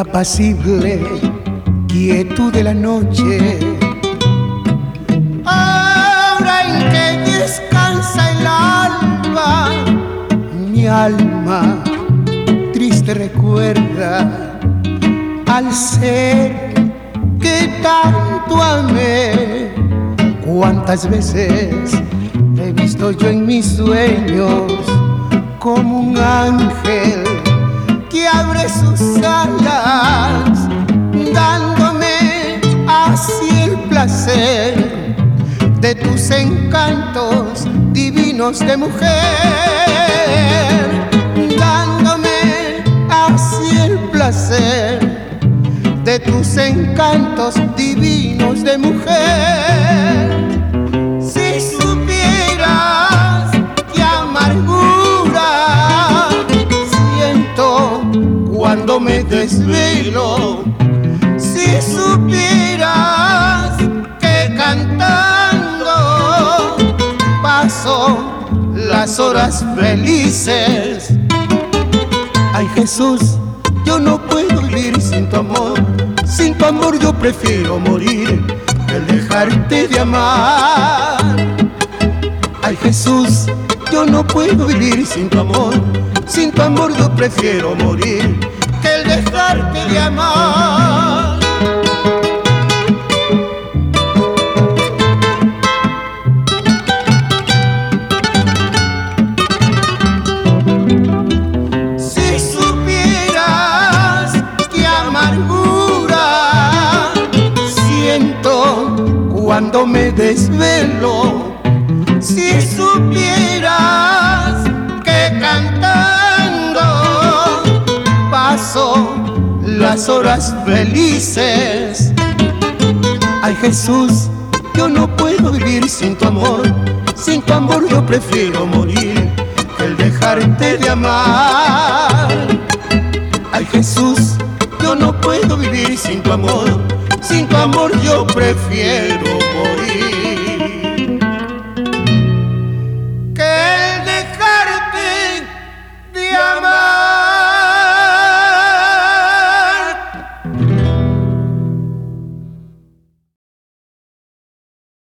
apacible quietud de la noche. Ahora en que descansa el alba, mi alma triste recuerda al ser que tanto amé. Cuántas veces he visto yo en mis sueños como un ángel que abre sus alas, dándome así el placer de tus encantos divinos de mujer, dándome así el placer de tus encantos divinos de mujer. Si supieras qué amargura siento cuando me desvelo, si supieras que cantando paso las horas felices. Ay, Jesús, yo no puedo vivir sin tu amor. Sin tu amor yo prefiero morir que el dejarte de amar. Ay, Jesús, yo no puedo vivir sin tu amor. Sin tu amor yo prefiero morir que el dejarte de amar. Cuando me desvelo, si supieras que cantando paso las horas felices. Ay, Jesús, yo no puedo vivir sin tu amor. Sin tu amor yo prefiero morir que el dejarte de amar. Ay, Jesús, yo no puedo vivir sin tu amor. Sin tu amor yo prefiero morir.